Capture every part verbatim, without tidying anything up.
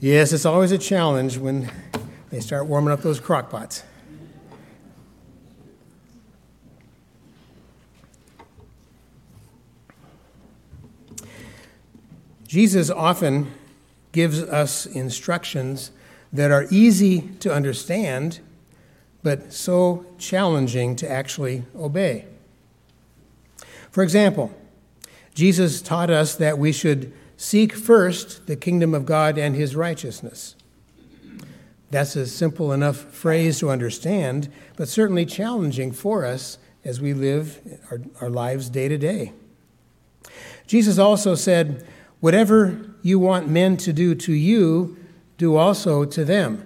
Yes, it's always a challenge when they start warming up those crock pots. Jesus often gives us instructions that are easy to understand, but so challenging to actually obey. For example, Jesus taught us that we should seek first the kingdom of God and his righteousness. That's a simple enough phrase to understand, but certainly challenging for us as we live our, our lives day to day. Jesus also said, "Whatever you want men to do to you, do also to them."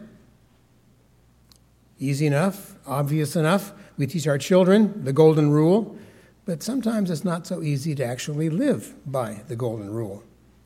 Easy enough, obvious enough. We teach our children the golden rule, but sometimes it's not so easy to actually live by the golden rule.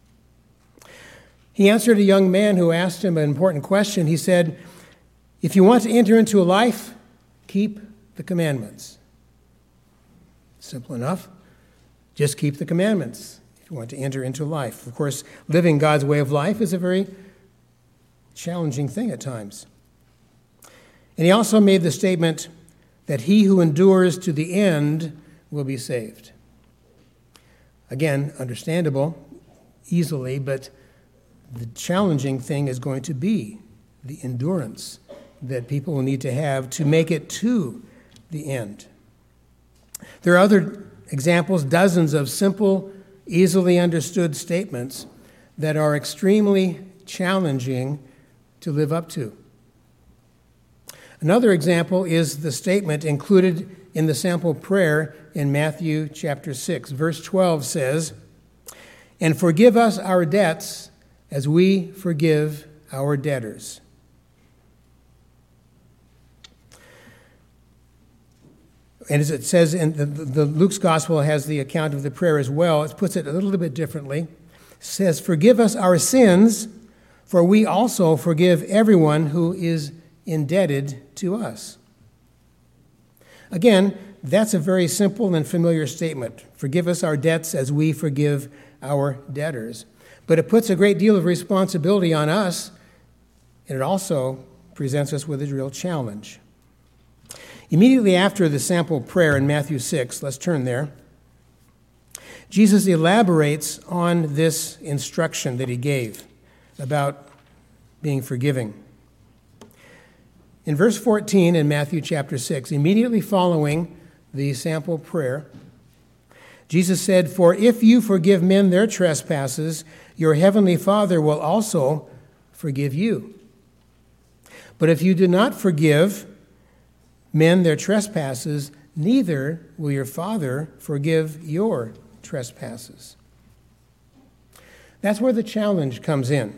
He answered a young man who asked him an important question. He said, "If you want to enter into a life, keep the commandments." Simple enough. Just keep the commandments if you want to enter into life. Of course, living God's way of life is a very challenging thing at times. And he also made the statement that he who endures to the end will be saved. Again, understandable easily, but the challenging thing is going to be the endurance that people will need to have to make it to the end. There are other examples, dozens of simple, easily understood statements that are extremely challenging to live up to. Another example is the statement included in the sample prayer in Matthew chapter six. Verse twelve says, "And forgive us our debts as we forgive our debtors." And as it says, in the, the Luke's gospel has the account of the prayer as well. It puts it a little bit differently. It says, "Forgive us our sins, for we also forgive everyone who is indebted to us." Again, that's a very simple and familiar statement. Forgive us our debts as we forgive our debtors. But it puts a great deal of responsibility on us, and it also presents us with a real challenge. Immediately after the sample prayer in Matthew six, let's turn there, Jesus elaborates on this instruction that he gave about being forgiving. In verse fourteen in Matthew chapter six, immediately following the sample prayer, Jesus said, "For if you forgive men their trespasses, your heavenly Father will also forgive you. But if you do not forgive men their trespasses, neither will your Father forgive your trespasses." That's where the challenge comes in.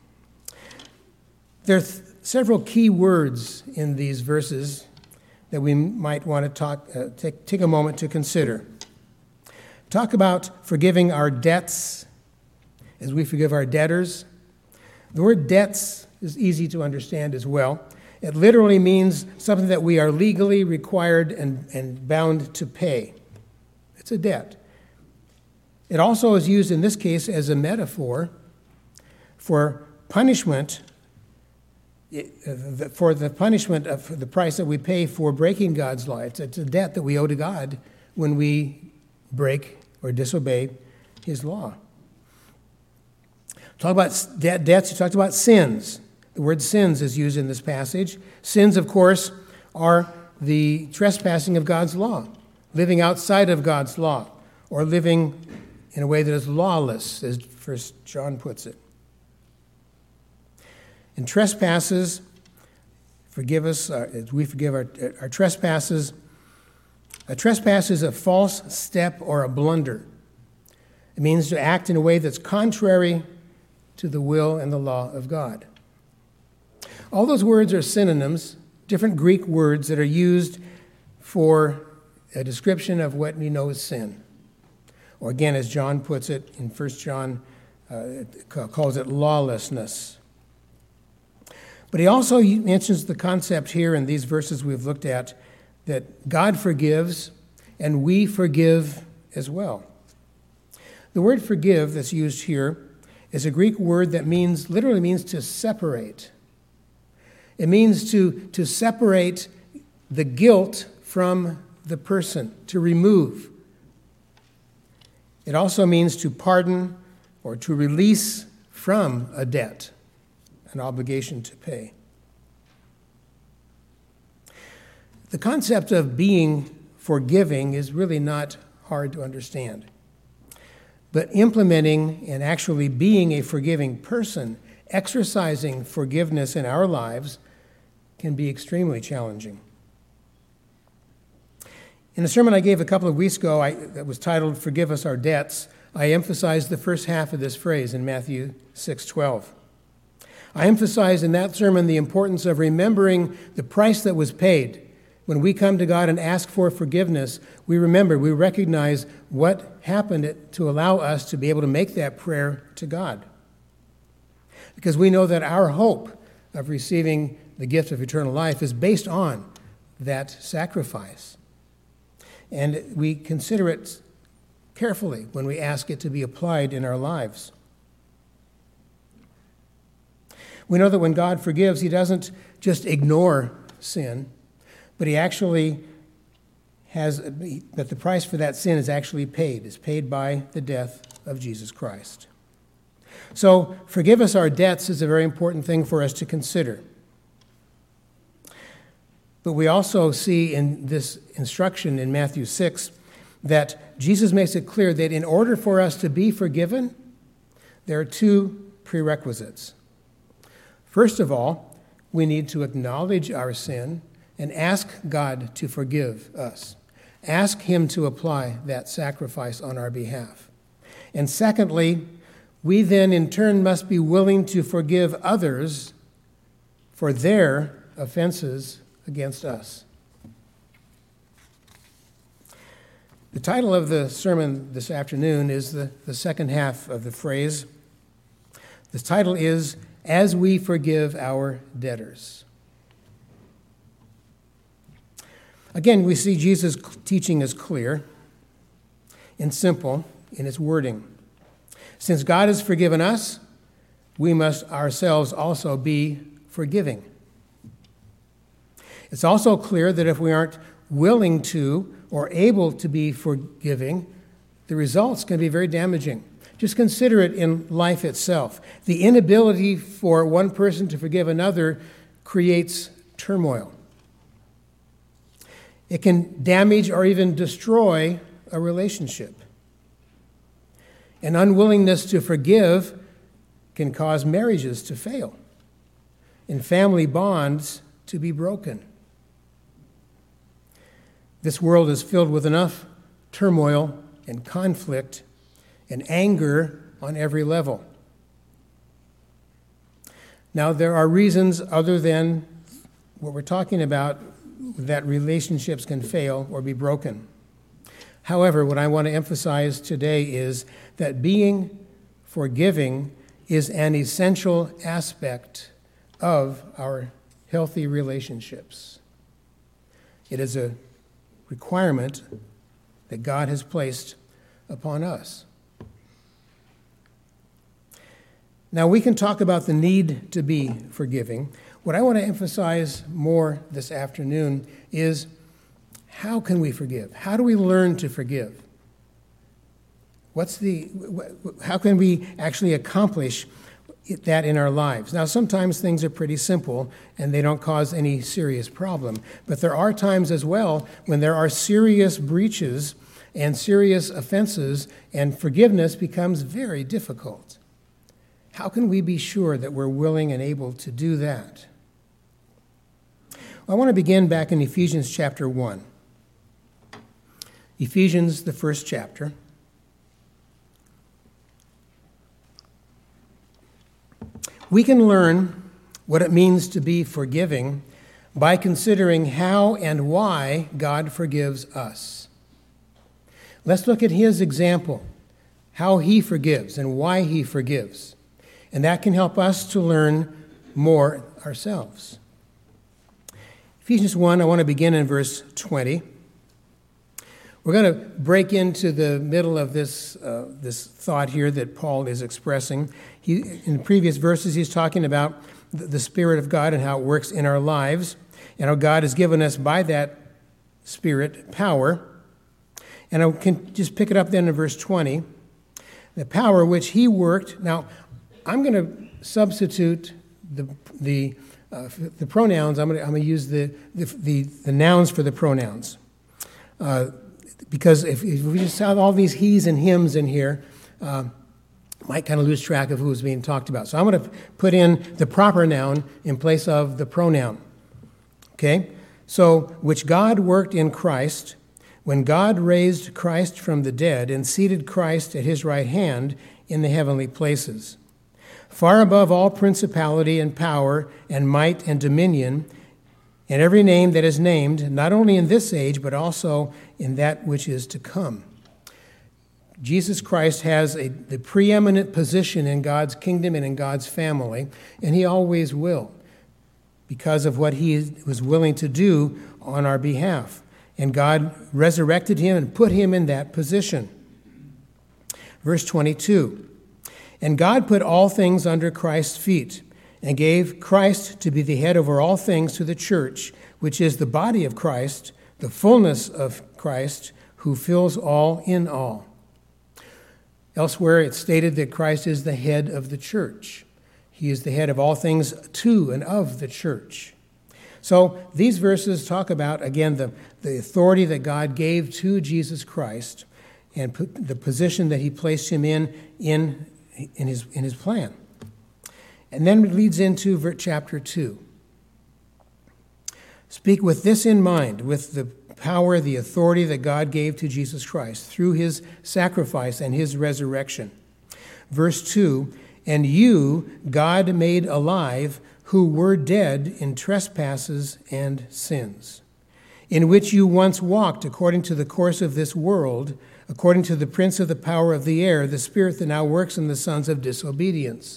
There are th- several key words in these verses that we might want to talk, uh, take, take a moment to consider. Talk about forgiving our debts as we forgive our debtors. The word debts is easy to understand as well. It literally means something that we are legally required and, and bound to pay. It's a debt. It also is used in this case as a metaphor for punishment, for the punishment of the price that we pay for breaking God's law. It's, it's a debt that we owe to God when we break or disobey his law. Talk about debt, debts. You talked about sins. The word sins is used in this passage. Sins, of course, are the trespassing of God's law, living outside of God's law, or living in a way that is lawless, as First John puts it. And trespasses, forgive us, uh, as we forgive our, our trespasses. A trespass is a false step or a blunder. It means to act in a way that's contrary to the will and the law of God. All those words are synonyms, different Greek words that are used for a description of what we know as sin. Or again, as John puts it in First John, uh, calls it lawlessness. But he also mentions the concept here in these verses we've looked at that God forgives and we forgive as well. The word forgive that's used here is a Greek word that means, literally means to separate. It means to, to separate the guilt from the person, to remove. It also means to pardon or to release from a debt, an obligation to pay. The concept of being forgiving is really not hard to understand. But implementing and actually being a forgiving person, exercising forgiveness in our lives, can be extremely challenging. In a sermon I gave a couple of weeks ago I, that was titled, "Forgive Us Our Debts," I emphasized the first half of this phrase in Matthew six twelve. I emphasized in that sermon the importance of remembering the price that was paid. When we come to God and ask for forgiveness, we remember, we recognize what happened to allow us to be able to make that prayer to God. Because we know that our hope of receiving the gift of eternal life is based on that sacrifice. And we consider it carefully when we ask it to be applied in our lives. We know that when God forgives, he doesn't just ignore sin, but he actually has, that the price for that sin is actually paid, is paid by the death of Jesus Christ. So, forgive us our debts is a very important thing for us to consider. But we also see in this instruction in Matthew six that Jesus makes it clear that in order for us to be forgiven, there are two prerequisites. First of all, we need to acknowledge our sin and ask God to forgive us. Ask him to apply that sacrifice on our behalf. And secondly, we then in turn must be willing to forgive others for their offenses against us. The title of the sermon this afternoon is the, the second half of the phrase. The title is, "As We Forgive Our Debtors." Again, we see Jesus' teaching is clear and simple in its wording. Since God has forgiven us, we must ourselves also be forgiving. It's also clear that if we aren't willing to or able to be forgiving, the results can be very damaging. Just consider it in life itself. The inability for one person to forgive another creates turmoil. It can damage or even destroy a relationship. An unwillingness to forgive can cause marriages to fail and family bonds to be broken. This world is filled with enough turmoil and conflict and anger on every level. Now, there are reasons other than what we're talking about that relationships can fail or be broken. However, what I want to emphasize today is that being forgiving is an essential aspect of our healthy relationships. It is a requirement that God has placed upon us. Now, we can talk about the need to be forgiving. What I want to emphasize more this afternoon is, how can we forgive? How do we learn to forgive? What's the, how can we actually accomplish that in our lives? Now, sometimes things are pretty simple and they don't cause any serious problem. But there are times as well when there are serious breaches and serious offenses, and forgiveness becomes very difficult. How can we be sure that we're willing and able to do that? I want to begin back in Ephesians chapter one. Ephesians, the first chapter. We can learn what it means to be forgiving by considering how and why God forgives us. Let's look at his example, how he forgives and why he forgives. And that can help us to learn more ourselves. Ephesians one, I want to begin in verse twenty. We're going to break into the middle of this uh, this thought here that Paul is expressing. He, in the previous verses, he's talking about the, the Spirit of God and how it works in our lives, and how God has given us by that Spirit power. And I can just pick it up then in verse twenty. The power which he worked. Now, I'm going to substitute the the uh, the pronouns. I'm going to I'm going to use the the, the the nouns for the pronouns. Uh, Because if, if we just have all these he's and hims in here, uh, might kind of lose track of who's being talked about. So I'm going to put in the proper noun in place of the pronoun. Okay? So, which God worked in Christ, when God raised Christ from the dead and seated Christ at his right hand in the heavenly places, far above all principality and power and might and dominion, and every name that is named, not only in this age, but also in that which is to come. Jesus Christ has a, the preeminent position in God's kingdom and in God's family, and he always will, because of what he was willing to do on our behalf. And God resurrected him and put him in that position. Verse twenty-two, and God put all things under Christ's feet, and gave Christ to be the head over all things to the church, which is the body of Christ, the fullness of Christ, who fills all in all. Elsewhere, it's stated that Christ is the head of the church. He is the head of all things to and of the church. So these verses talk about, again, the, the authority that God gave to Jesus Christ and put the position that he placed him in in, in, his, in his plan. And then it leads into chapter two. Speak with this in mind, with the power, the authority that God gave to Jesus Christ through his sacrifice and his resurrection. Verse two, and you God made alive who were dead in trespasses and sins, in which you once walked according to the course of this world, according to the prince of the power of the air, the spirit that now works in the sons of disobedience.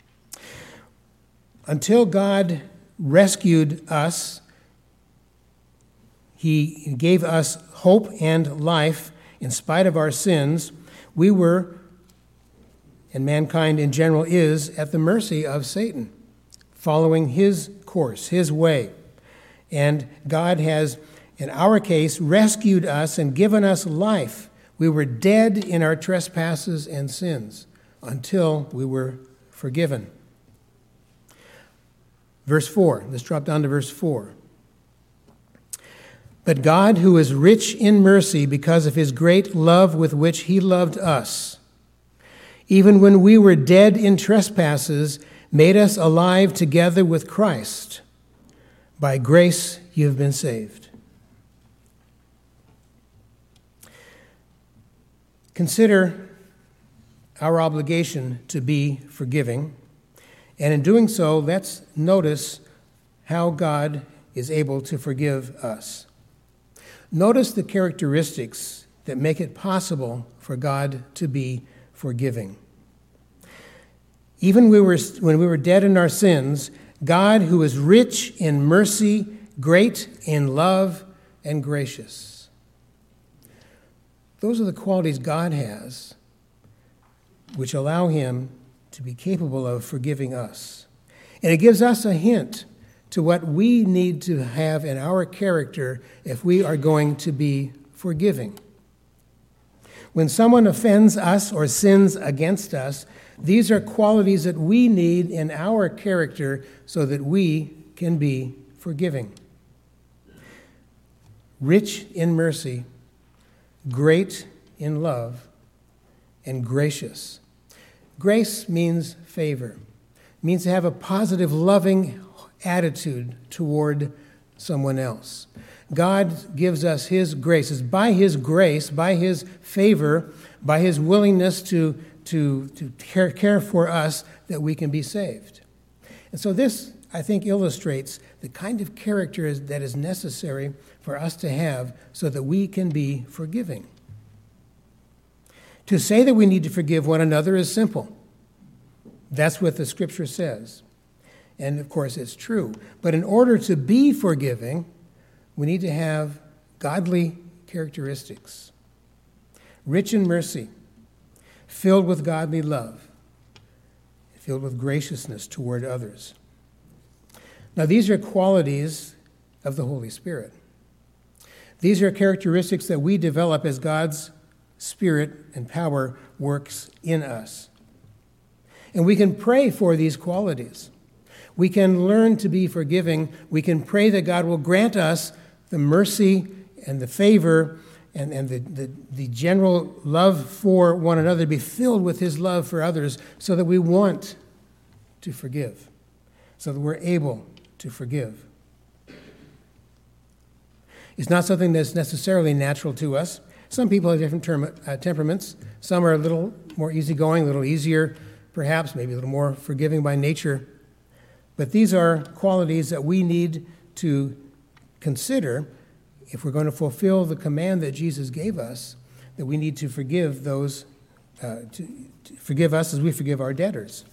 Until God rescued us, he gave us hope and life in spite of our sins, we were, and mankind in general is, at the mercy of Satan, following his course, his way. And God has, in our case, rescued us and given us life. We were dead in our trespasses and sins until we were forgiven. Verse four, let's drop down to verse four. But God, who is rich in mercy because of his great love with which he loved us, even when we were dead in trespasses, made us alive together with Christ. By grace you have been saved. Consider our obligation to be forgiving. And in doing so, let's notice how God is able to forgive us. Notice the characteristics that make it possible for God to be forgiving. Even we were, when we were dead in our sins, God, who is rich in mercy, great in love, and gracious. Those are the qualities God has which allow him to be capable of forgiving us. And it gives us a hint to what we need to have in our character if we are going to be forgiving. When someone offends us or sins against us, these are qualities that we need in our character so that we can be forgiving. Rich in mercy, great in love, and gracious. Grace means favor. It means to have a positive, loving attitude toward someone else. God gives us his grace. It's by his grace, by his favor, by his willingness to, to, to care, care for us that we can be saved. And so this, I think, illustrates the kind of character is, that is necessary for us to have so that we can be forgiving. To say that we need to forgive one another is simple. That's what the Scripture says. And, of course, it's true. But in order to be forgiving, we need to have godly characteristics. rich in mercy, filled with godly love, filled with graciousness toward others. Now, these are qualities of the Holy Spirit. These are characteristics that we develop as God's Spirit and power works in us. And we can pray for these qualities. We can learn to be forgiving. We can pray that God will grant us the mercy and the favor and, and the, the, the general love for one another, to be filled with his love for others, so that we want to forgive, so that we're able to forgive. It's not something that's necessarily natural to us. Some people have different term, uh, temperaments. Some are a little more easygoing, a little easier, perhaps, maybe a little more forgiving by nature. But these are qualities that we need to consider if we're going to fulfill the command that Jesus gave us, that we need to forgive those, uh, to, to forgive us as we forgive our debtors.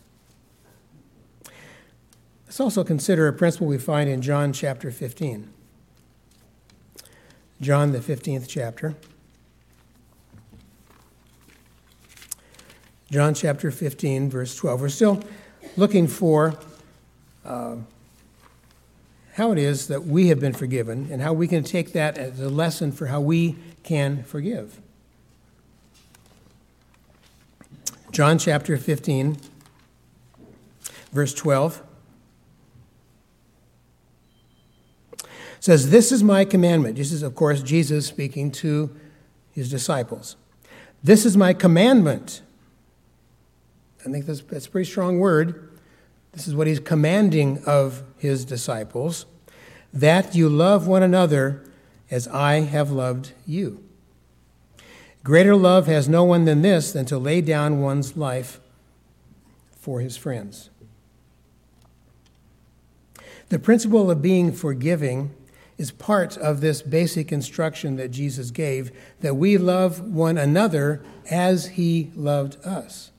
Let's also consider a principle we find in John chapter fifteen. John, the fifteenth chapter. John chapter fifteen, verse twelve. We're still looking for uh, how it is that we have been forgiven and how we can take that as a lesson for how we can forgive. John chapter fifteen, verse twelve. Says, "This is my commandment." This is, of course, Jesus speaking to his disciples. "This is my commandment." I think that's, that's a pretty strong word. This is what he's commanding of his disciples, "that you love one another as I have loved you. Greater love has no one than this, than to lay down one's life for his friends." The principle of being forgiving is part of this basic instruction that Jesus gave, that we love one another as he loved us.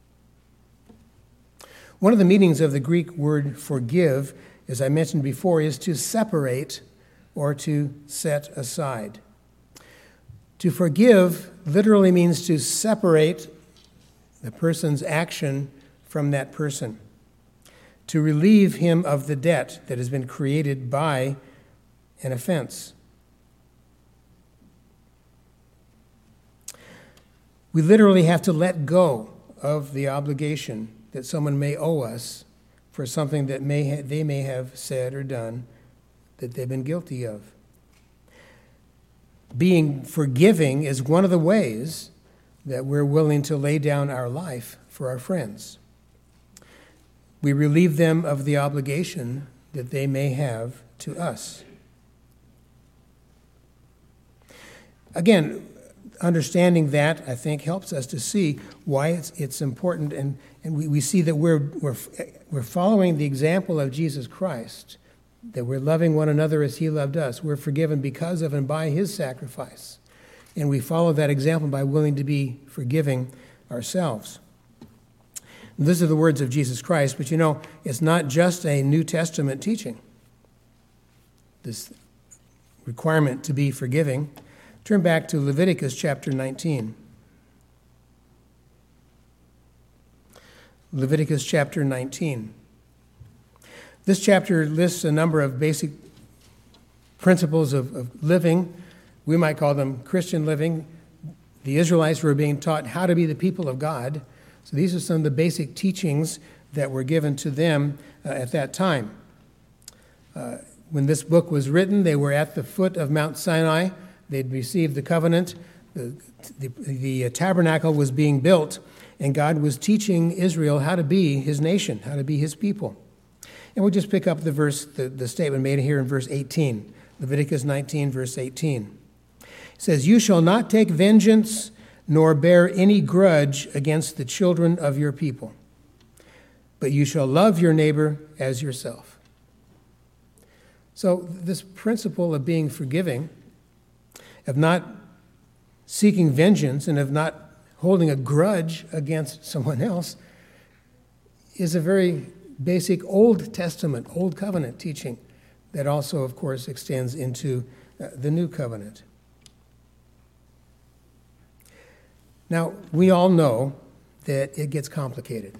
One of the meanings of the Greek word forgive, as I mentioned before, is to separate or to set aside. To forgive literally means to separate the person's action from that person, to relieve him of the debt that has been created by an offense. We literally have to let go of the obligation that someone may owe us for something that may ha- they may have said or done that they've been guilty of. Being forgiving is one of the ways that we're willing to lay down our life for our friends. We relieve them of the obligation that they may have to us. Again, understanding that, I think, helps us to see why it's, it's important, and, and we, we see that we're, we're, we're following the example of Jesus Christ, that we're loving one another as he loved us. We're forgiven because of and by his sacrifice. And we follow that example by willing to be forgiving ourselves. These are the words of Jesus Christ, but you know, it's not just a New Testament teaching, this requirement to be forgiving. Turn back to Leviticus chapter nineteen. Leviticus chapter nineteen. This chapter lists a number of basic principles of, of living. We might call them Christian living. The Israelites were being taught how to be the people of God. So these are some of the basic teachings that were given to them uh, at that time. Uh, when this book was written, they were at the foot of Mount Sinai. They'd received the covenant. The, the, the tabernacle was being built, and God was teaching Israel how to be his nation, how to be his people. And we'll just pick up the verse, the, the statement made here in verse eighteen, Leviticus nineteen, verse eighteen. It says, "You shall not take vengeance nor bear any grudge against the children of your people, but you shall love your neighbor as yourself." So this principle of being forgiving, of not seeking vengeance and of not holding a grudge against someone else, is a very basic Old Testament, Old Covenant teaching that also, of course, extends into uh, the New Covenant. Now, we all know that it gets complicated.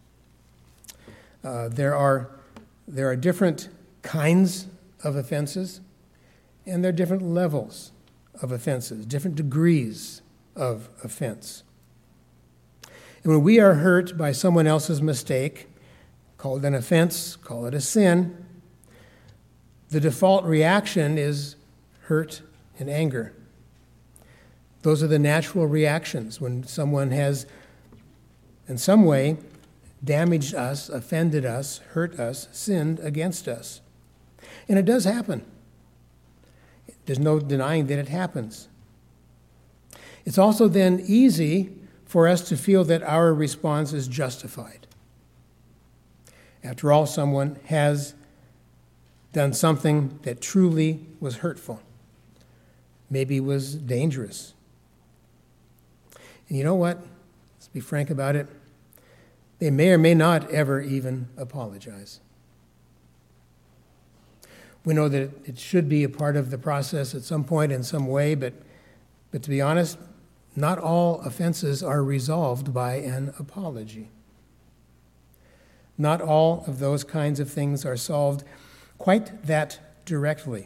Uh, there are, there are different kinds of offenses, and there are different levels of offenses, different degrees of offense. And when we are hurt by someone else's mistake, call it an offense, call it a sin, the default reaction is hurt and anger. Those are the natural reactions when someone has, in some way, damaged us, offended us, hurt us, sinned against us. And it does happen. There's no denying that it happens. It's also then easy for us to feel that our response is justified. After all, someone has done something that truly was hurtful, maybe was dangerous. And you know what? Let's be frank about it. They may or may not ever even apologize. We know that it should be a part of the process at some point in some way, but, but to be honest, not all offenses are resolved by an apology. Not all of those kinds of things are solved quite that directly.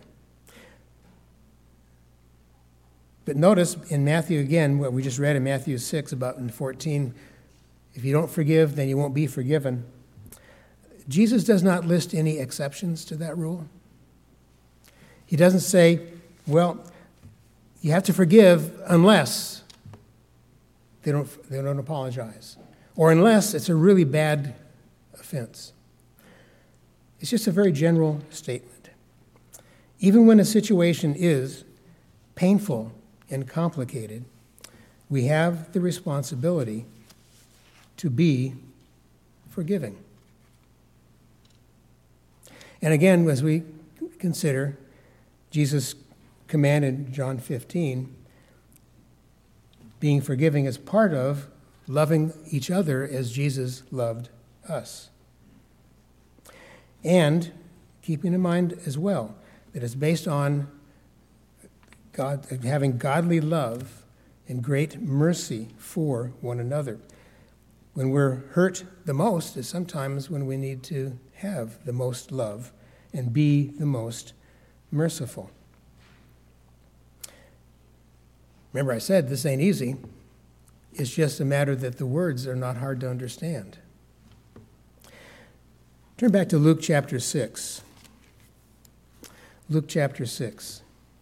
But notice in Matthew again, what we just read in Matthew six about in fourteen, if you don't forgive, then you won't be forgiven. Jesus does not list any exceptions to that rule. He doesn't say, well, you have to forgive unless they don't, they don't apologize, or unless it's a really bad offense. It's just a very general statement. Even when a situation is painful and complicated, we have the responsibility to be forgiving. And again, as we consider Jesus' command in John fifteen, being forgiving is part of loving each other as Jesus loved us. And keeping in mind as well that it's based on God having godly love and great mercy for one another. When we're hurt the most is sometimes when we need to have the most love and be the most merciful. Remember, I said this ain't easy. It's just a matter that the words are not hard to understand. Turn back to Luke chapter six. Luke chapter six.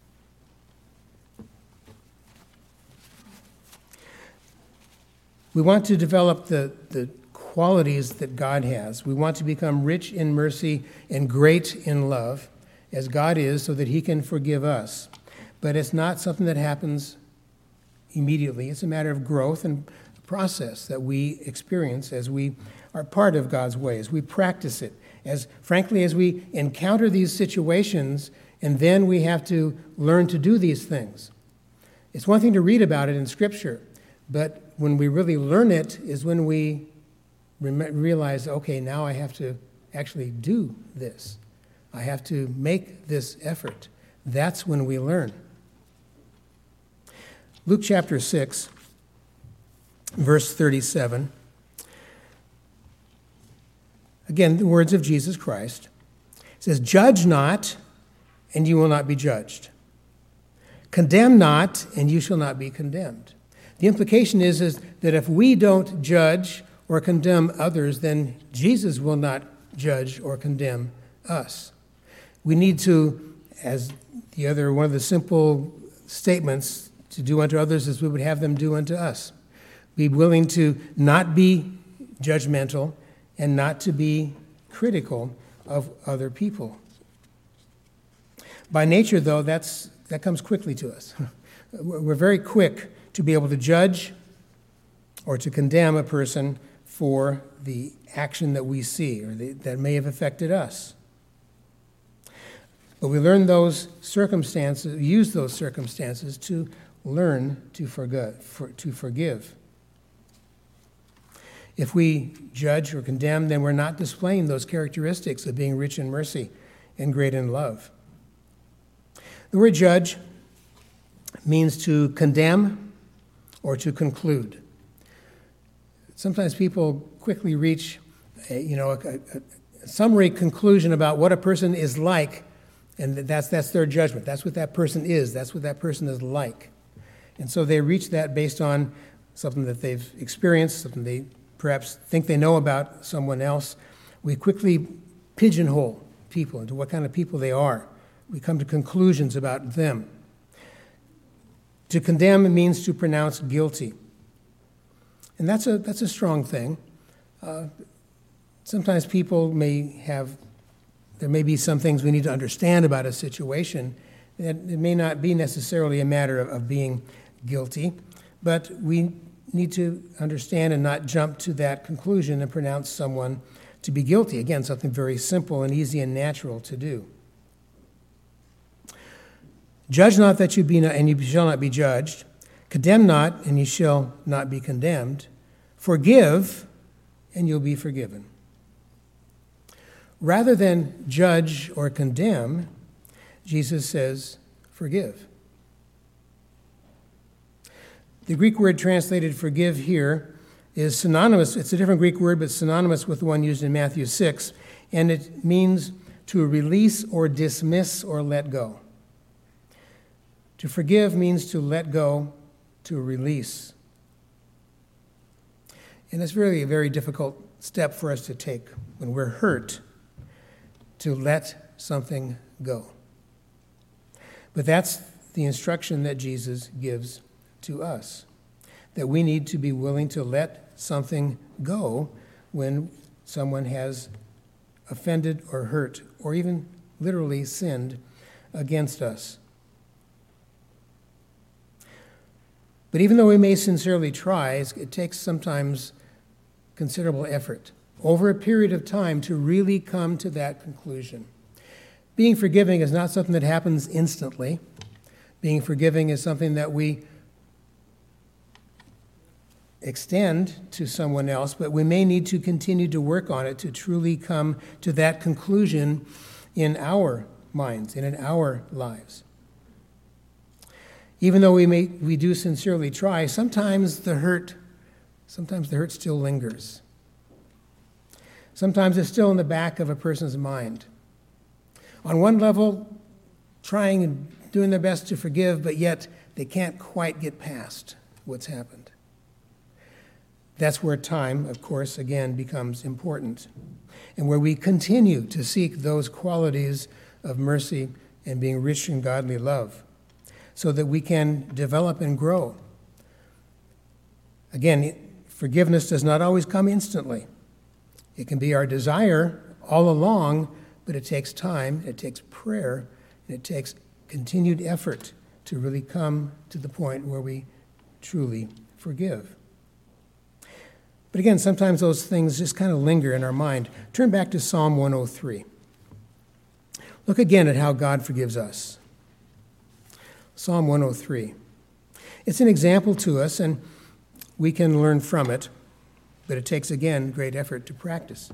We want to develop the, the qualities that God has. We want to become rich in mercy and great in love, as God is, so that he can forgive us. But it's not something that happens immediately. It's a matter of growth and process that we experience as we are part of God's ways. We practice it. As frankly, as we encounter these situations, and then we have to learn to do these things. It's one thing to read about it in Scripture, but when we really learn it is when we realize, okay, now I have to actually do this. I have to make this effort. That's when we learn. Luke chapter six, verse thirty-seven. Again, the words of Jesus Christ. It says, "Judge not, and you will not be judged. Condemn not, and you shall not be condemned." The implication is, is that if we don't judge or condemn others, then Jesus will not judge or condemn us. We need to, as the other one of the simple statements, to do unto others as we would have them do unto us. Be willing to not be judgmental and not to be critical of other people. By nature, though, that's that comes quickly to us. We're very quick to be able to judge or to condemn a person for the action that we see or the, that may have affected us. But we learn those circumstances, use those circumstances to learn to forgive, for, to forgive. If we judge or condemn, then we're not displaying those characteristics of being rich in mercy and great in love. The word judge means to condemn or to conclude. Sometimes people quickly reach, a, you know, a, a, a summary conclusion about what a person is like, and that's that's their judgment. That's what that person is. That's what that person is like. And so they reach that based on something that they've experienced, something they perhaps think they know about someone else. We quickly pigeonhole people into what kind of people they are. We come to conclusions about them. To condemn means to pronounce guilty. And that's a that's a strong thing. Uh, sometimes people may have, there may be some things we need to understand about a situation. That it may not be necessarily a matter of, of being guilty, but we need to understand and not jump to that conclusion and pronounce someone to be guilty. Again, something very simple and easy and natural to do. Judge not that you be not, and you shall not be judged. Condemn not, and you shall not be condemned. Forgive, and you'll be forgiven. Rather than judge or condemn, Jesus says, forgive. The Greek word translated forgive here is synonymous, it's a different Greek word, but synonymous with the one used in Matthew six, and it means to release or dismiss or let go. To forgive means to let go, to release. And it's really a very difficult step for us to take when we're hurt, to let something go. But that's the instruction that Jesus gives to us, that we need to be willing to let something go when someone has offended or hurt or even literally sinned against us. But even though we may sincerely try, it takes sometimes considerable effort over a period of time to really come to that conclusion. Being forgiving is not something that happens instantly. Being forgiving is something that we extend to someone else, but we may need to continue to work on it to truly come to that conclusion in our minds and in our lives. Even though we may we do sincerely try, sometimes the hurt, sometimes the hurt still lingers. Sometimes it's still in the back of a person's mind. On one level, trying and doing their best to forgive, but yet they can't quite get past what's happened. That's where time, of course, again becomes important, and where we continue to seek those qualities of mercy and being rich in godly love, so that we can develop and grow. Again, forgiveness does not always come instantly. It can be our desire all along, but it takes time, it takes prayer, and it takes continued effort to really come to the point where we truly forgive. But again, sometimes those things just kind of linger in our mind. Turn back to Psalm one oh three. Look again at how God forgives us. Psalm one oh three. It's an example to us, and we can learn from it, but it takes, again, great effort to practice.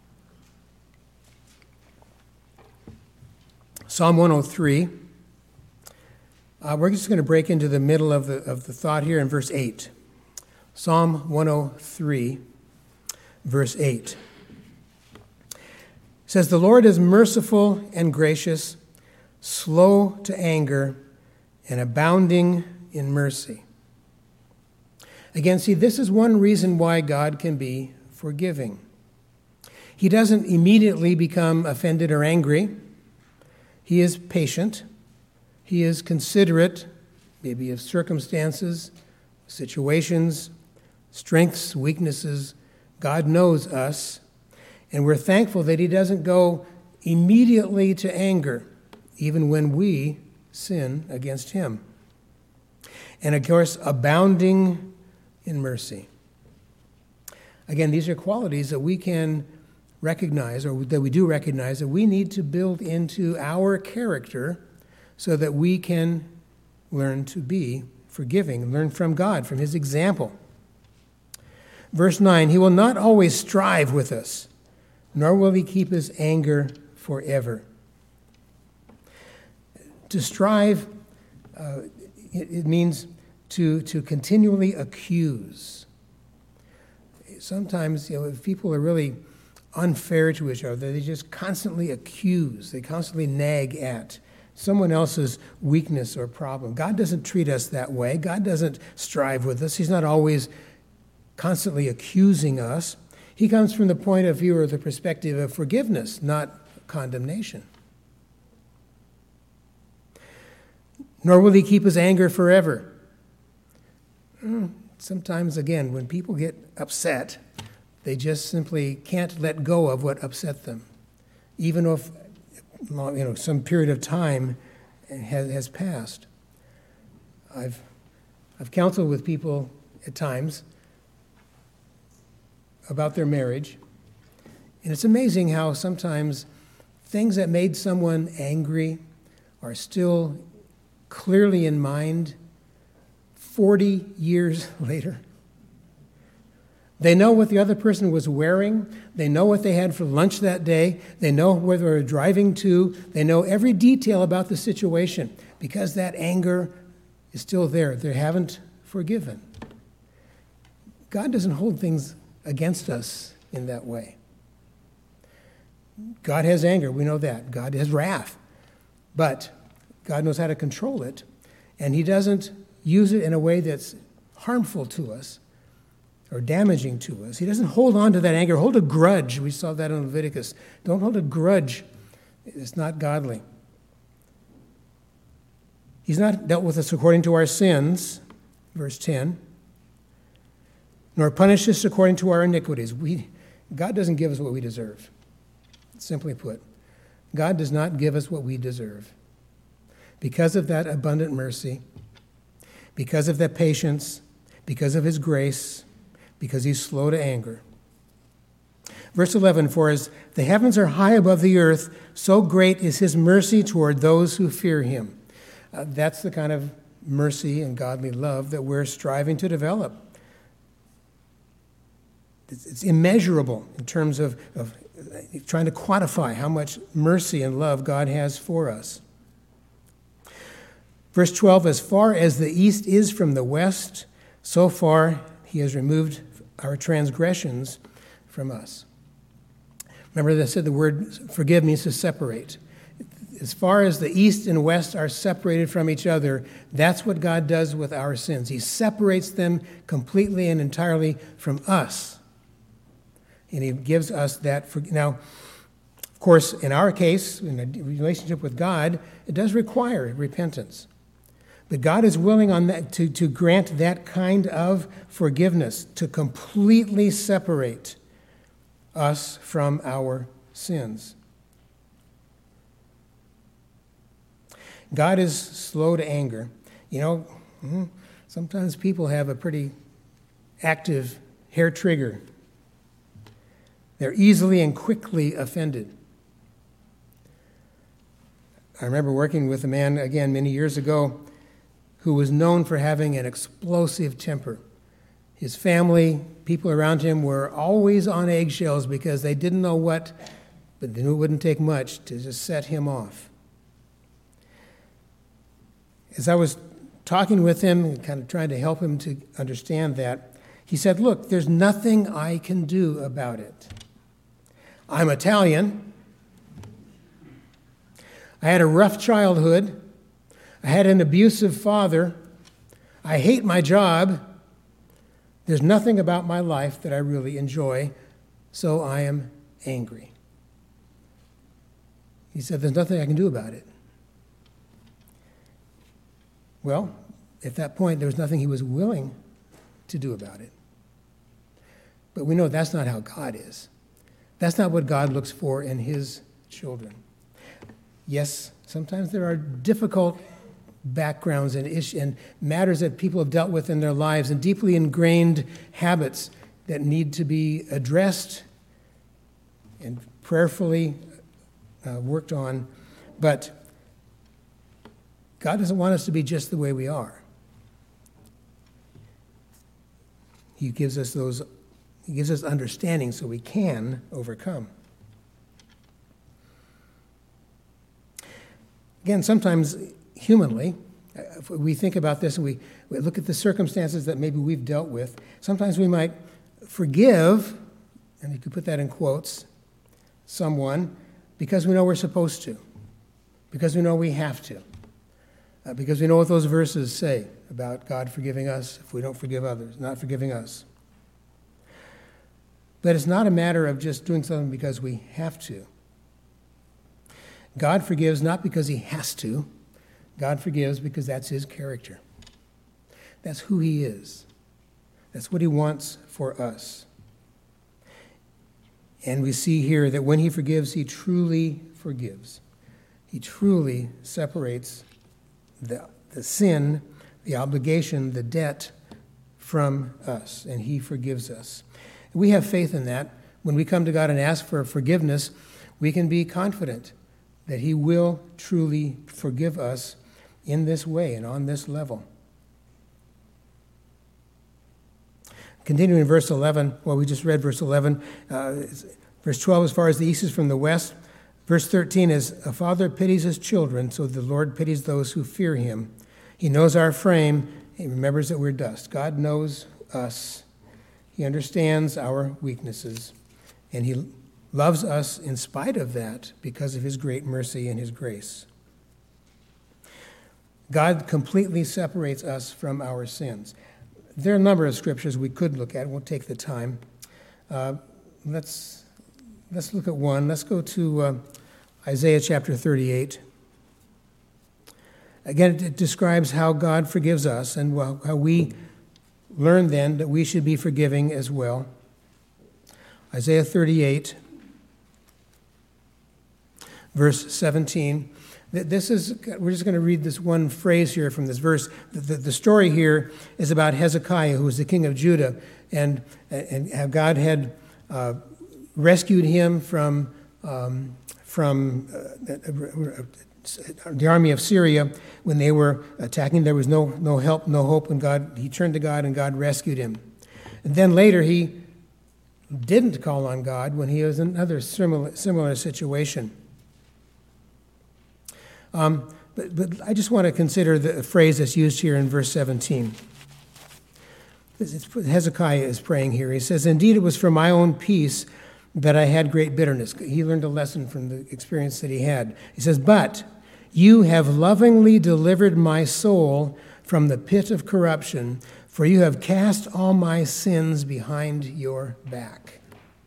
Psalm one oh three. Uh, we're just going to break into the middle of the, of the thought here in verse eight. Psalm one oh three, verse eight. It says, "The Lord is merciful and gracious, slow to anger, and abounding in mercy." Again, see, this is one reason why God can be forgiving. He doesn't immediately become offended or angry. He is patient. He is considerate, maybe of circumstances, situations, strengths, weaknesses. God knows us, and we're thankful that he doesn't go immediately to anger, even when we sin against him. And of course, abounding in mercy. Again, these are qualities that we can recognize, or that we do recognize, that we need to build into our character so that we can learn to be forgiving, learn from God, from his example. Verse nine, "He will not always strive with us, nor will he keep his anger forever." To strive, uh, it, it means to, to continually accuse. Sometimes, you know, if people are really unfair to each other, they just constantly accuse, they constantly nag at someone else's weakness or problem. God doesn't treat us that way. God doesn't strive with us. He's not always constantly accusing us. He comes from the point of view or the perspective of forgiveness, not condemnation. Nor will he keep his anger forever. Sometimes, again, when people get upset, they just simply can't let go of what upset them, even if, you know, some period of time has, has passed. I've, I've counseled with people at times about their marriage, and it's amazing how sometimes things that made someone angry are still clearly in mind forty years later. They know what the other person was wearing. They know what they had for lunch that day. They know where they were driving to. They know every detail about the situation because that anger is still there. They haven't forgiven. God doesn't hold things against us in that way. God has anger. We know that. God has wrath. But God knows how to control it, and he doesn't use it in a way that's harmful to us or damaging to us. He doesn't hold on to that anger, hold a grudge. We saw that in Leviticus. Don't hold a grudge. It's not godly. He's not dealt with us according to our sins, verse ten, nor punish us according to our iniquities. We, God doesn't give us what we deserve. Simply put, God does not give us what we deserve. Because of that abundant mercy, because of that patience, because of his grace, because he's slow to anger. Verse eleven, for as the heavens are high above the earth, so great is his mercy toward those who fear him. Uh, that's the kind of mercy and godly love that we're striving to develop. It's, it's immeasurable in terms of, of trying to quantify how much mercy and love God has for us. Verse twelve, as far as the east is from the west, so far he has removed our transgressions from us. Remember that I said the word forgive means to separate. As far as the east and west are separated from each other, that's what God does with our sins. He separates them completely and entirely from us. And he gives us that. For, now, of course, in our case, in a relationship with God, it does require repentance. But God is willing on that to, to grant that kind of forgiveness, to completely separate us from our sins. God is slow to anger. You know, sometimes people have a pretty active hair trigger. They're easily and quickly offended. I remember working with a man, again, many years ago, who was known for having an explosive temper. His family, people around him were always on eggshells because they didn't know what, but they knew it wouldn't take much to just set him off. As I was talking with him and kind of trying to help him to understand that, he said, look, there's nothing I can do about it. I'm Italian. I had a rough childhood. I had an abusive father. I hate my job. There's nothing about my life that I really enjoy, so I am angry. He said, there's nothing I can do about it. Well, at that point, there was nothing he was willing to do about it. But we know that's not how God is. That's not what God looks for in his children. Yes, sometimes there are difficult backgrounds and issues and matters that people have dealt with in their lives and deeply ingrained habits that need to be addressed and prayerfully uh, worked on. But God doesn't want us to be just the way we are. He gives us those, he gives us understanding so we can overcome. Again, sometimes humanly, If we think about this and we, we look at the circumstances that maybe we've dealt with, sometimes we might forgive, and you could put that in quotes, someone because we know we're supposed to, because we know we have to, uh, because we know what those verses say about God forgiving us if we don't forgive others, not forgiving us. But it's not a matter of just doing something because we have to. God forgives not because he has to. God forgives because that's his character. That's who he is. That's what he wants for us. And we see here that when he forgives, he truly forgives. He truly separates the, the sin, the obligation, the debt from us, and he forgives us. We have faith in that. When we come to God and ask for forgiveness, we can be confident that he will truly forgive us in this way and on this level. Continuing in verse eleven, well, we just read verse eleven. Uh, verse twelve, as far as the east is from the west. Verse thirteen is, a father pities his children, so the Lord pities those who fear him. He knows our frame. He remembers that we're dust. God knows us. He understands our weaknesses. And he loves us in spite of that because of his great mercy and his grace. God completely separates us from our sins. There are a number of scriptures we could look at. We'll take the time. Uh, let's, let's look at one. Let's go to uh, Isaiah chapter thirty-eight. Again, it describes how God forgives us and how we learn then that we should be forgiving as well. Isaiah thirty-eight, verse seventeen. This is, we're just going to read this one phrase here from this verse. The, the, the story here is about Hezekiah, who was the king of Judah, and, and how God had uh, rescued him from, um, from uh, the army of Syria when they were attacking. There was no, no help, no hope, and God, he turned to God, and God rescued him. And then later he didn't call on God when he was in another similar, similar situation. Um, but, but I just want to consider the phrase that's used here in verse seventeen. It's, Hezekiah is praying here. He says, indeed, it was for my own peace that I had great bitterness. He learned a lesson from the experience that he had. He says, but you have lovingly delivered my soul from the pit of corruption, for you have cast all my sins behind your back.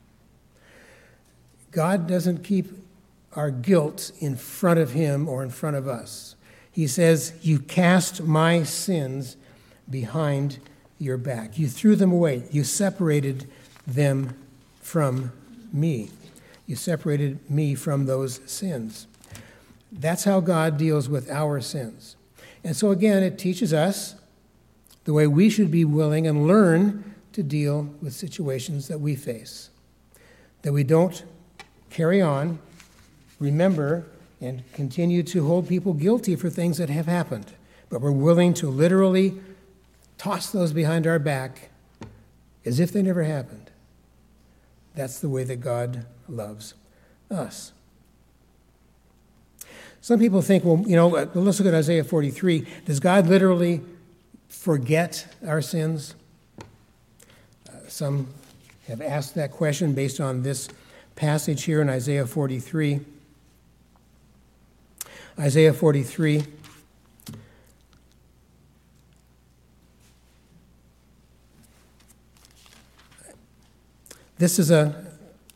God doesn't keep our guilt in front of him or in front of us. He says, you cast my sins behind your back. You threw them away. You separated them from me. You separated me from those sins. That's how God deals with our sins. And so again, it teaches us the way we should be willing and learn to deal with situations that we face. That we don't carry on, remember, and continue to hold people guilty for things that have happened. But we're willing to literally toss those behind our back as if they never happened. That's the way that God loves us. Some people think, well, you know, let's look at Isaiah forty-three. Does God literally forget our sins? Uh, some have asked that question based on this passage here in Isaiah forty-three. Isaiah forty-three. This is a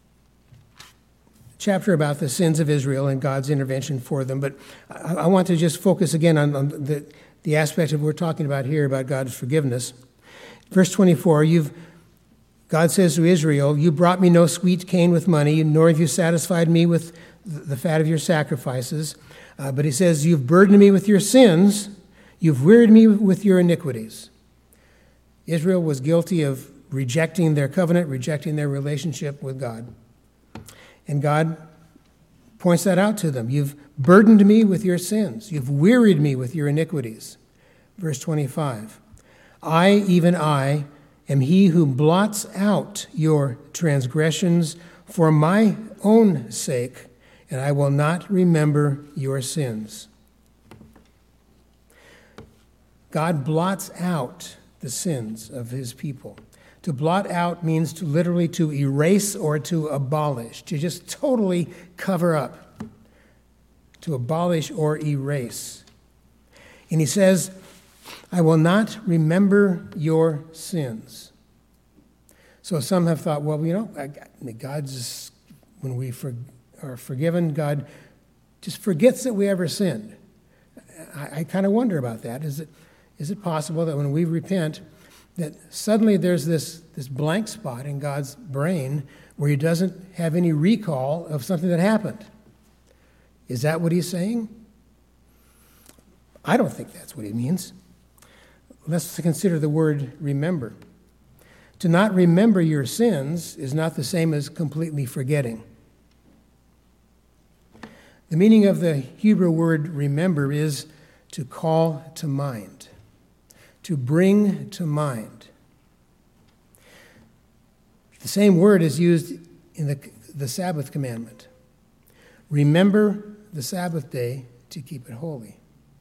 chapter about the sins of Israel and God's intervention for them, but I, I want to just focus again on, on the, the aspect of what we're talking about here about God's forgiveness. Verse twenty-four, you've God says to Israel, you brought me no sweet cane with money, nor have you satisfied me with the fat of your sacrifices. Uh, but he says, you've burdened me with your sins. You've wearied me with your iniquities. Israel was guilty of rejecting their covenant, rejecting their relationship with God. And God points that out to them. You've burdened me with your sins. You've wearied me with your iniquities. Verse twenty-five, I, even I, am he who blots out your transgressions for my own sake, and I will not remember your sins. God blots out the sins of his people. To blot out means to literally to erase or to abolish, to just totally cover up, to abolish or erase. And he says, I will not remember your sins. So some have thought, well, you know, God's just, when we for, are forgiven, God just forgets that we ever sinned. I, I kind of wonder about that. Is it is it possible that when we repent, that suddenly there's this, this blank spot in God's brain where he doesn't have any recall of something that happened? Is that what he's saying? I don't think that's what he means. Let's consider the word remember. To not remember your sins is not the same as completely forgetting. The meaning of the Hebrew word remember is to call to mind, to bring to mind. The same word is used in the, the Sabbath commandment. Remember the Sabbath day to keep it holy.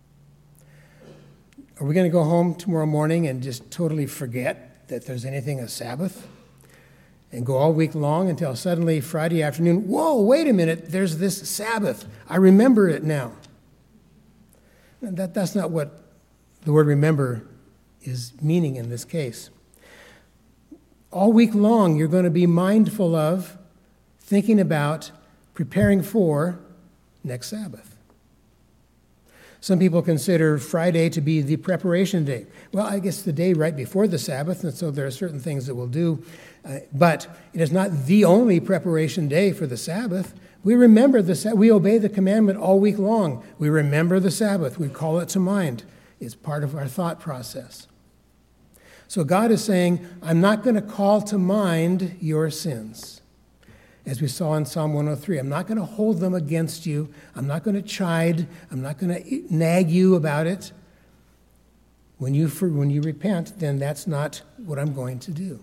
Are we going to go home tomorrow morning and just totally forget that there's anything a Sabbath? And go all week long until suddenly Friday afternoon, whoa, wait a minute, there's this Sabbath. I remember it now. That, that's not what the word remember is meaning in this case. All week long, you're going to be mindful of, thinking about, preparing for next Sabbath. Some people consider Friday to be the preparation day. Well, I guess the day right before the Sabbath, and so there are certain things that we'll do. Uh, but it is not the only preparation day for the Sabbath. We remember the we obey the commandment all week long. We remember the Sabbath. We call it to mind. It's part of our thought process. So God is saying, I'm not going to call to mind your sins. As we saw in Psalm one oh three, I'm not going to hold them against you. I'm not going to chide. I'm not going to nag you about it. When you, when you repent, then that's not what I'm going to do.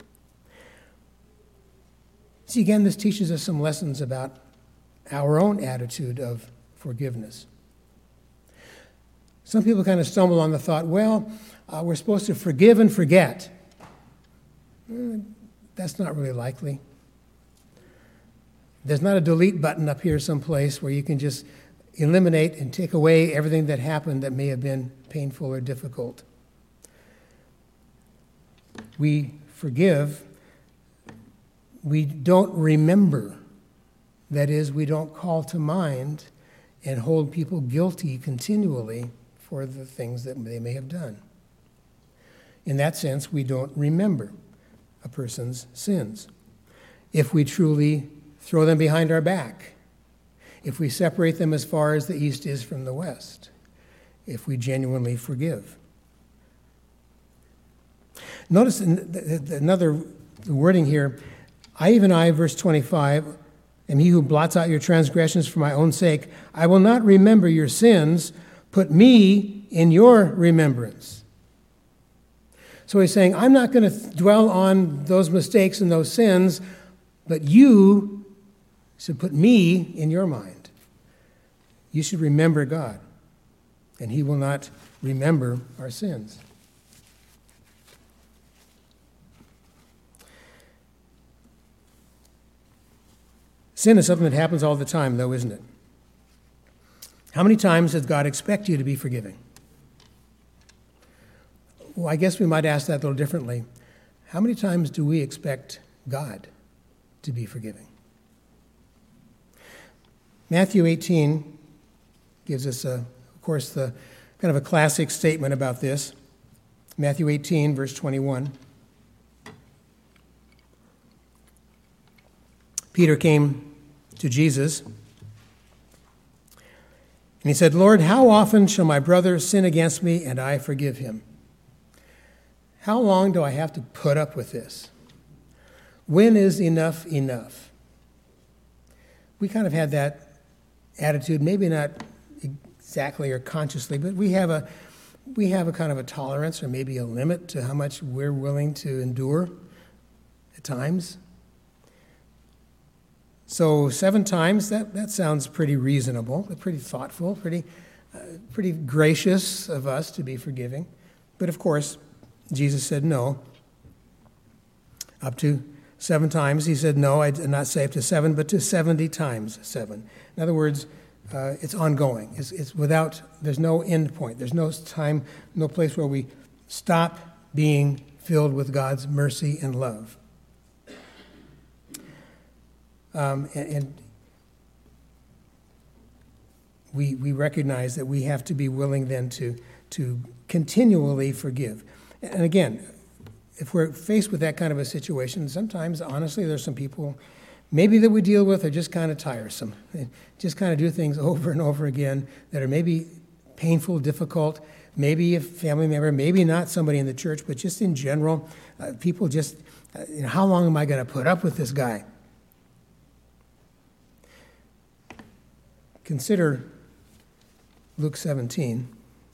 See, again, this teaches us some lessons about our own attitude of forgiveness. Some people kind of stumble on the thought, well, uh, we're supposed to forgive and forget. Mm, that's not really likely. There's not a delete button up here someplace where you can just eliminate and take away everything that happened that may have been painful or difficult. We forgive. We don't remember. That is, we don't call to mind and hold people guilty continually for the things that they may have done. In that sense, we don't remember a person's sins. If we truly throw them behind our back, if we separate them as far as the east is from the west, if we genuinely forgive. Notice another wording here. I, even I, verse twenty-five, am he who blots out your transgressions for my own sake. I will not remember your sins. Put me in your remembrance. So he's saying, I'm not going to dwell on those mistakes and those sins, but you should put me in your mind. You should remember God, and he will not remember our sins. Sin is something that happens all the time, though, isn't it? How many times does God expect you to be forgiving? Well, I guess we might ask that a little differently. How many times do we expect God to be forgiving? Matthew eighteen gives us, a, of course, the kind of a classic statement about this. Matthew eighteen, verse twenty-one. Peter came to Jesus, and he said, Lord, how often shall my brother sin against me and I forgive him? How long do I have to put up with this? When is enough enough? We kind of had that attitude, maybe not exactly or consciously, but we have a we have a kind of a tolerance or maybe a limit to how much we're willing to endure at times. So seven times, that, that sounds pretty reasonable, pretty thoughtful, pretty uh, pretty gracious of us to be forgiving. But of course, Jesus said no. Up to seven times, he said no, I did not say up to seven, but to seventy times seven. In other words, uh, it's ongoing. It's, it's without, there's no end point. There's no time, no place where we stop being filled with God's mercy and love. Um, and, and we we recognize that we have to be willing then to to continually forgive. And again, if we're faced with that kind of a situation, sometimes, honestly, there's some people maybe that we deal with are just kind of tiresome. They just kind of do things over and over again that are maybe painful, difficult, maybe a family member, maybe not somebody in the church, but just in general, uh, people just, uh, you know, how long am I going to put up with this guy? Consider Luke seventeen.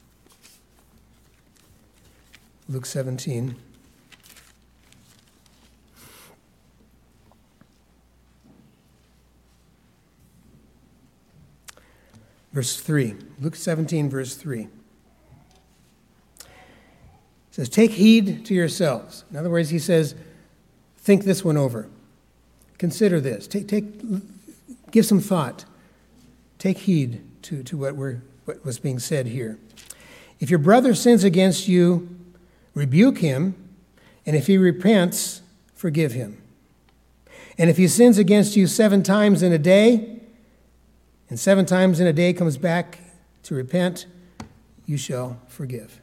Luke seventeen. Verse three. Luke seventeen, verse three. It says, take heed to yourselves. In other words, he says, think this one over. Consider this. Take, take, give some thought. Take heed to, to what, we're, what was being said here. If your brother sins against you, rebuke him, and if he repents, forgive him. And if he sins against you seven times in a day, and seven times in a day comes back to repent, you shall forgive.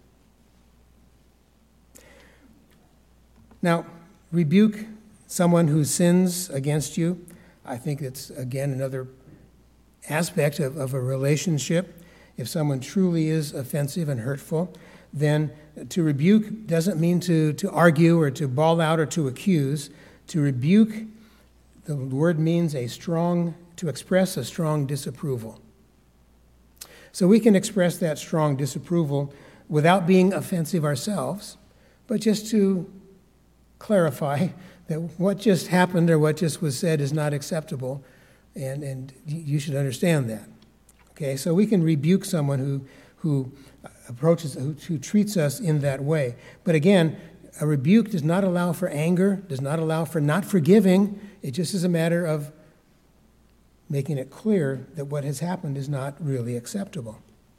Now, rebuke someone who sins against you. I think it's, again, another aspect of, of a relationship. If someone truly is offensive and hurtful, then to rebuke doesn't mean to, to argue or to bawl out or to accuse. To rebuke, the word means a strong, to express a strong disapproval. So we can express that strong disapproval without being offensive ourselves, but just to clarify that what just happened or what just was said is not acceptable. And, and you should understand that. Okay, so we can rebuke someone who who approaches, who, who treats us in that way. But again, a rebuke does not allow for anger, does not allow for not forgiving. It just is a matter of making it clear that what has happened is not really acceptable.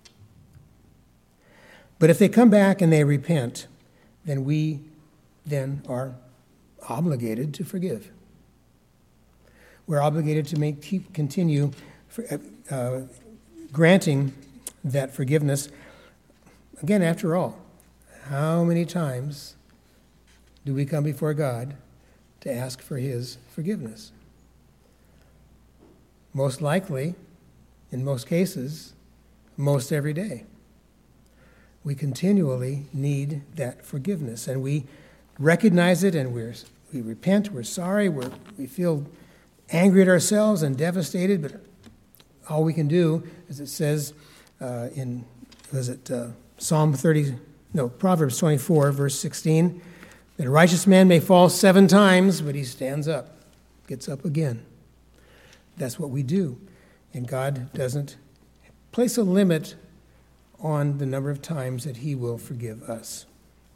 But if they come back and they repent, then we then are obligated to forgive. We're obligated to make keep continue for, uh, granting that forgiveness. Again, after all, how many times do we come before God to ask for his forgiveness? Most likely, in most cases, most every day. We continually need that forgiveness, and we recognize it, and we're, we repent, we're sorry, we're, we feel angry at ourselves and devastated, but all we can do, as it says uh, in, was it uh, Psalm thirty, no, Proverbs twenty-four, verse sixteen, that a righteous man may fall seven times, but he stands up, gets up again. That's what we do. And God doesn't place a limit on the number of times that he will forgive us.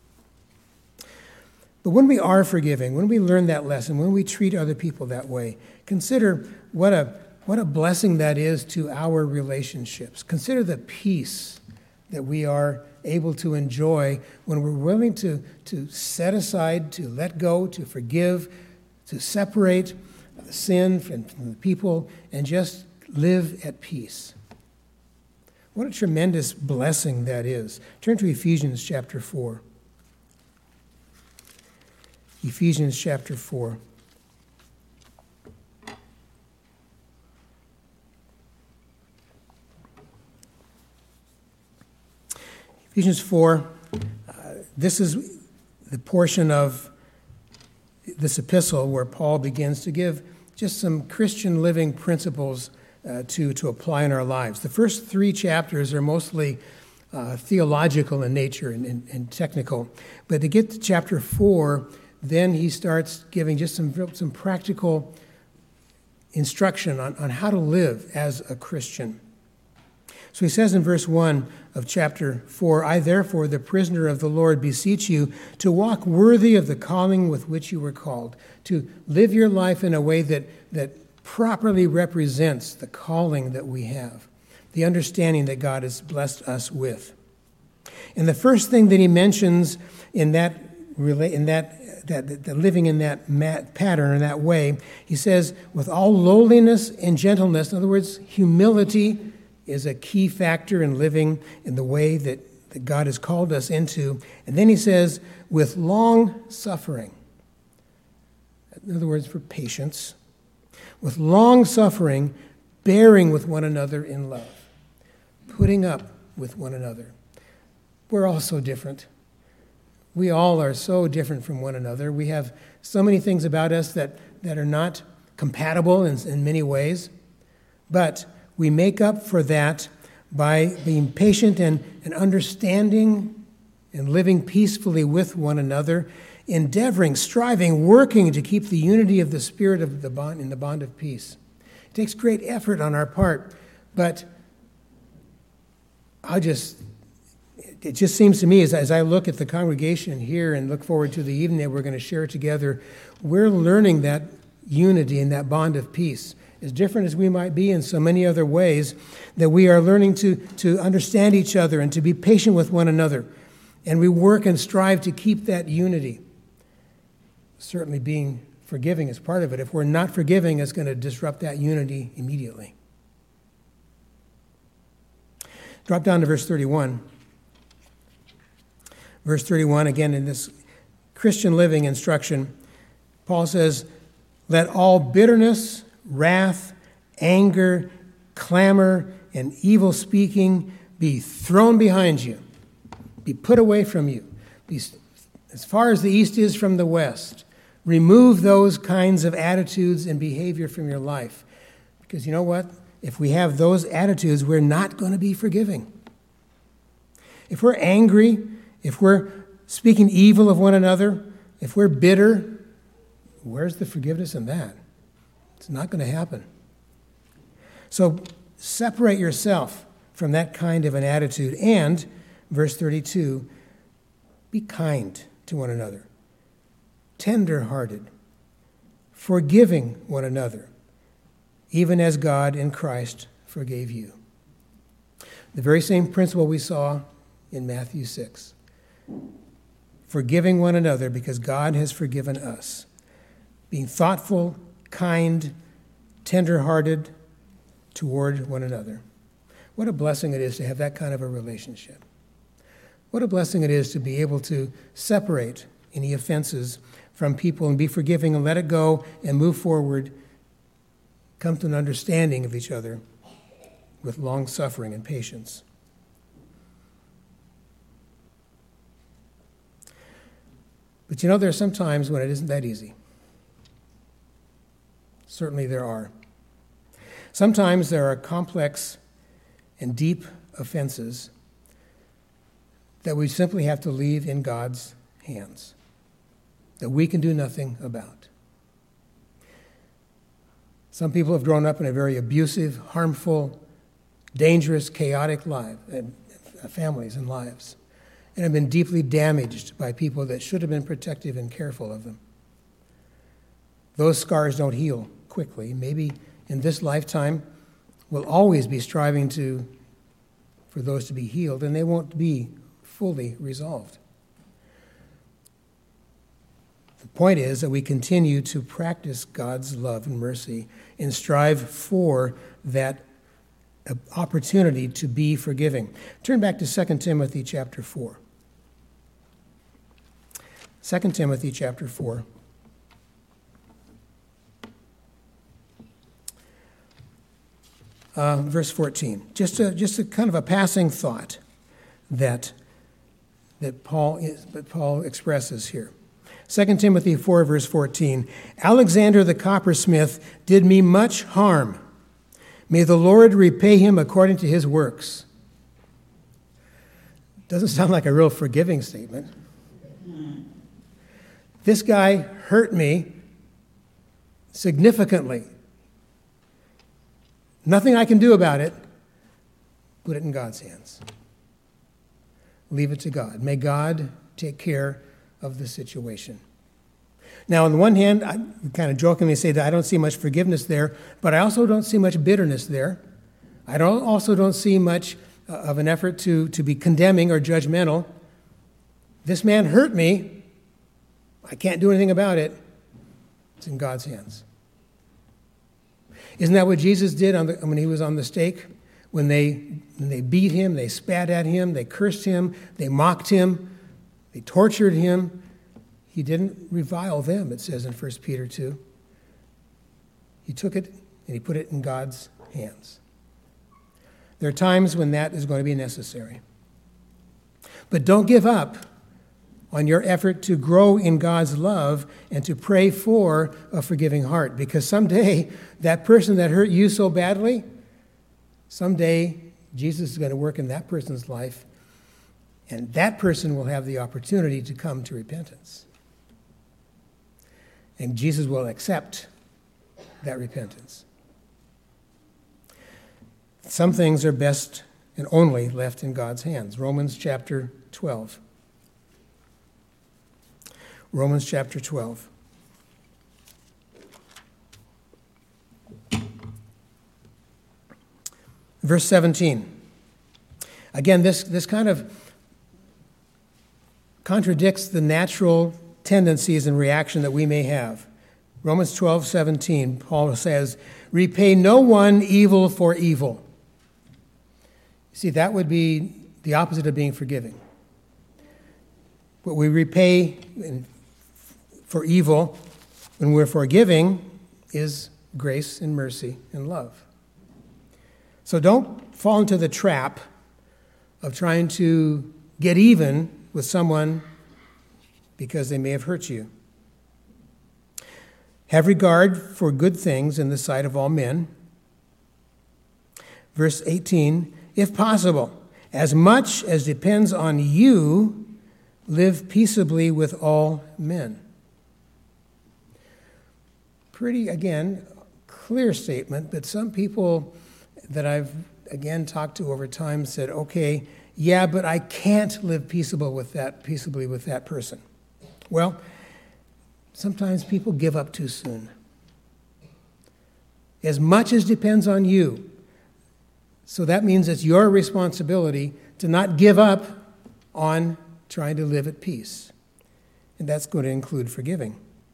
But when we are forgiving, when we learn that lesson, when we treat other people that way, consider what a what a blessing that is to our relationships. Consider the peace that we are able to enjoy when we're willing to, to set aside, to let go, to forgive, to separate sin from, from the people, and just live at peace. What a tremendous blessing that is. Turn to Ephesians chapter four. Ephesians chapter four. Ephesians four, uh, this is the portion of this epistle where Paul begins to give just some Christian living principles uh, to, to apply in our lives. The first three chapters are mostly uh, theological in nature and, and, and technical. But to get to chapter four, then he starts giving just some, some practical instruction on, on how to live as a Christian. So he says in verse one of chapter four, I therefore, the prisoner of the Lord, beseech you to walk worthy of the calling with which you were called, to live your life in a way that, that properly represents the calling that we have, the understanding that God has blessed us with. And the first thing that he mentions in that in that, that, that living in that pattern or that way, he says, with all lowliness and gentleness, in other words, humility is a key factor in living in the way that, that God has called us into. And then he says, with long suffering, in other words, for patience, with long suffering, bearing with one another in love, putting up with one another. We're all so different. We all are so different from one another. We have so many things about us that, that are not compatible in, in many ways. But we make up for that by being patient and, and understanding and living peacefully with one another, endeavoring, striving, working to keep the unity of the Spirit of the bond in the bond of peace. It takes great effort on our part, but I just... It just seems to me, as, as I look at the congregation here and look forward to the evening that we're going to share together, we're learning that unity and that bond of peace. As different as we might be in so many other ways, that we are learning to, to understand each other and to be patient with one another. And we work and strive to keep that unity. Certainly being forgiving is part of it. If we're not forgiving, it's going to disrupt that unity immediately. Drop down to verse thirty-one. Verse thirty-one, again, in this Christian living instruction, Paul says, let all bitterness, wrath, anger, clamor, and evil speaking be thrown behind you, be put away from you, be as far as the east is from the west. Remove those kinds of attitudes and behavior from your life. Because you know what? If we have those attitudes, we're not going to be forgiving. If we're angry, if we're speaking evil of one another, if we're bitter, where's the forgiveness in that? It's not going to happen. So separate yourself from that kind of an attitude. And, verse thirty-two, be kind to one another, tender-hearted, forgiving one another, even as God in Christ forgave you. The very same principle we saw in Matthew six. Forgiving one another because God has forgiven us. Being thoughtful, kind, tender-hearted toward one another. What a blessing it is to have that kind of a relationship. What a blessing it is to be able to separate any offenses from people and be forgiving and let it go and move forward, come to an understanding of each other with long suffering and patience. But you know, there are some times when it isn't that easy. Certainly there are. Sometimes there are complex and deep offenses that we simply have to leave in God's hands, that we can do nothing about. Some people have grown up in a very abusive, harmful, dangerous, chaotic life, and families and lives, and have been deeply damaged by people that should have been protective and careful of them. Those scars don't heal quickly. Maybe in this lifetime, we'll always be striving to, for those to be healed, and they won't be fully resolved. The point is that we continue to practice God's love and mercy and strive for that opportunity to be forgiving. Turn back to Second Timothy chapter four. Second Timothy chapter four. Uh, verse fourteen. Just a, just a kind of a passing thought that, that, Paul is, that Paul expresses here. Second Timothy four, verse fourteen. Alexander the coppersmith did me much harm. May the Lord repay him according to his works. Doesn't sound like a real forgiving statement. This guy hurt me significantly. Nothing I can do about it, Put it in God's hands. Leave it to God. May God take care of the situation. Now, on the one hand, I kind of jokingly say that I don't see much forgiveness there, but I also don't see much bitterness there. I don't, also don't see much uh, of an effort to, to be condemning or judgmental. This man hurt me. I can't do anything about it. It's in God's hands. Isn't that what Jesus did on the, when he was on the stake? When they, when they beat him, they spat at him, they cursed him, they mocked him, they tortured him. He didn't revile them, it says in First Peter two. He took it and he put it in God's hands. There are times when that is going to be necessary. But don't give up on your effort to grow in God's love and to pray for a forgiving heart, because someday that person that hurt you so badly, someday Jesus is going to work in that person's life, and that person will have the opportunity to come to repentance. And Jesus will accept that repentance. Some things are best and only left in God's hands. Romans chapter twelve. Romans chapter twelve. Verse seventeen. Again, this, this kind of contradicts the natural tendencies and reaction that we may have. Romans twelve seventeen, Paul says, repay no one evil for evil. See, that would be the opposite of being forgiving. What we repay for evil when we're forgiving is grace and mercy and love. So don't fall into the trap of trying to get even with someone because they may have hurt you. Have regard for good things in the sight of all men. Verse eighteen, if possible, as much as depends on you, live peaceably with all men. Pretty, again, clear statement, but some people that I've, again, talked to over time said, okay, yeah, but I can't live peaceable with that, peaceably with that person. Well, sometimes people give up too soon. As much as depends on you. So that means it's your responsibility to not give up on trying to live at peace. And that's going to include forgiving.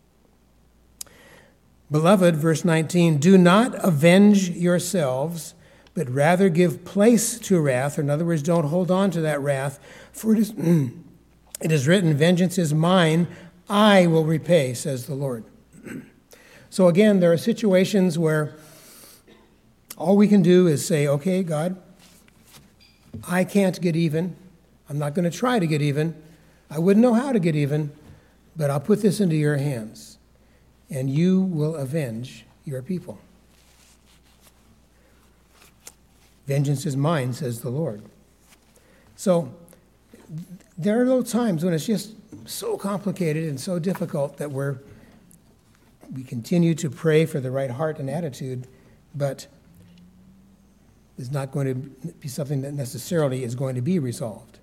Beloved, verse nineteen, do not avenge yourselves, but rather give place to wrath. Or in other words, don't hold on to that wrath. For it is, it is written, vengeance is mine, I will repay, says the Lord. So again, there are situations where all we can do is say, okay, God, I can't get even. I'm not going to try to get even. I wouldn't know how to get even, but I'll put this into your hands, and you will avenge your people. Vengeance is mine, says the Lord. So there are those times when it's just so complicated and so difficult that we're, we continue to pray for the right heart and attitude, but it's not going to be something that necessarily is going to be resolved.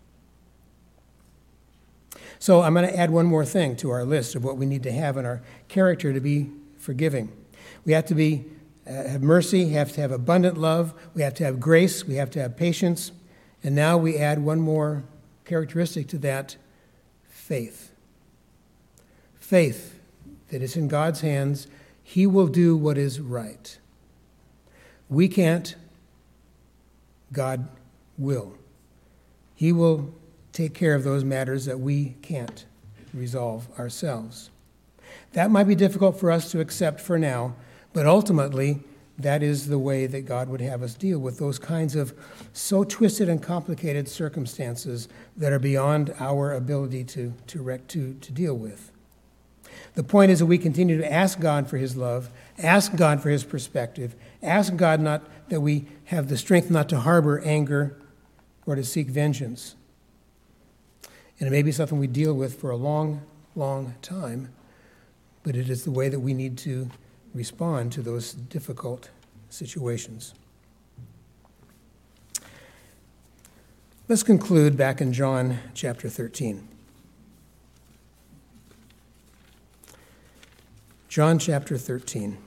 So I'm going to add one more thing to our list of what we need to have in our character to be forgiving. We have to be uh, have mercy, have to have abundant love, we have to have grace, we have to have patience, and now we add one more characteristic to that, faith. Faith that is in God's hands. He will do what is right. We can't. God will. He will take care of those matters that we can't resolve ourselves. That might be difficult for us to accept for now, but ultimately, that is the way that God would have us deal with those kinds of so twisted and complicated circumstances that are beyond our ability to, to, rec- to, to deal with. The point is that we continue to ask God for his love, ask God for his perspective, ask God not that we have the strength not to harbor anger or to seek vengeance. And it may be something we deal with for a long, long time, but it is the way that we need to respond to those difficult situations. Let's conclude back in John chapter thirteen. John chapter thirteen.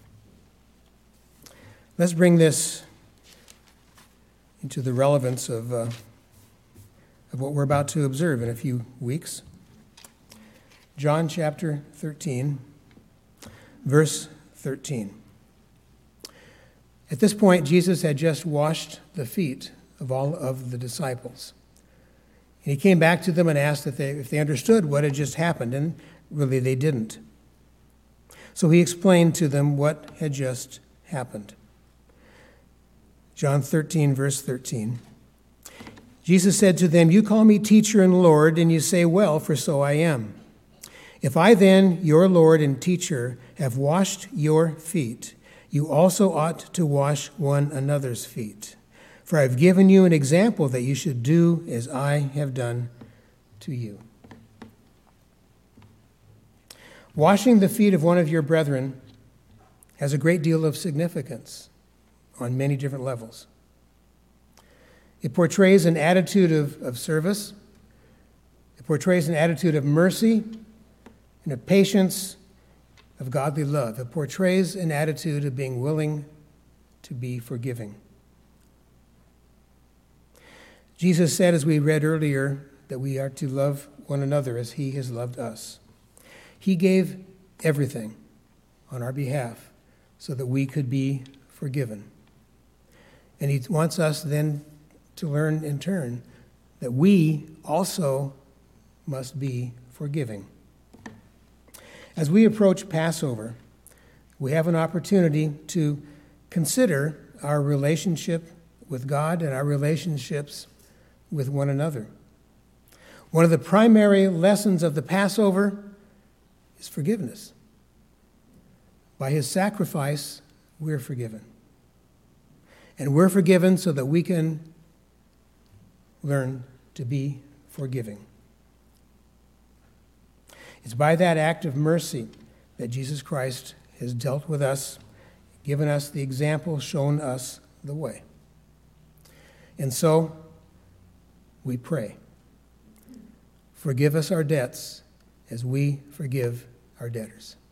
Let's bring this into the relevance of, uh, of what we're about to observe in a few weeks. John chapter thirteen, verse thirteen. At this point, Jesus had just washed the feet of all of the disciples. And he came back to them and asked if they, if they understood what had just happened, and really they didn't. So he explained to them what had just happened. John thirteen, verse thirteen. Jesus said to them, "You call me teacher and Lord, and you say, well, for so I am. If I then, your Lord and teacher, have washed your feet, you also ought to wash one another's feet. For I have given you an example that you should do as I have done to you." Washing the feet of one of your brethren has a great deal of significance on many different levels. It portrays an attitude of, of service. It portrays an attitude of mercy and of patience, of godly love. It portrays an attitude of being willing to be forgiving. Jesus said, as we read earlier, that we are to love one another as he has loved us. He gave everything on our behalf so that we could be forgiven. And he wants us then to learn in turn that we also must be forgiving. As we approach Passover, we have an opportunity to consider our relationship with God and our relationships with one another. One of the primary lessons of the Passover is forgiveness. By his sacrifice, we're forgiven. And we're forgiven so that we can learn to be forgiving. It's by that act of mercy that Jesus Christ has dealt with us, given us the example, shown us the way. And so, we pray, forgive us our debts as we forgive our debtors.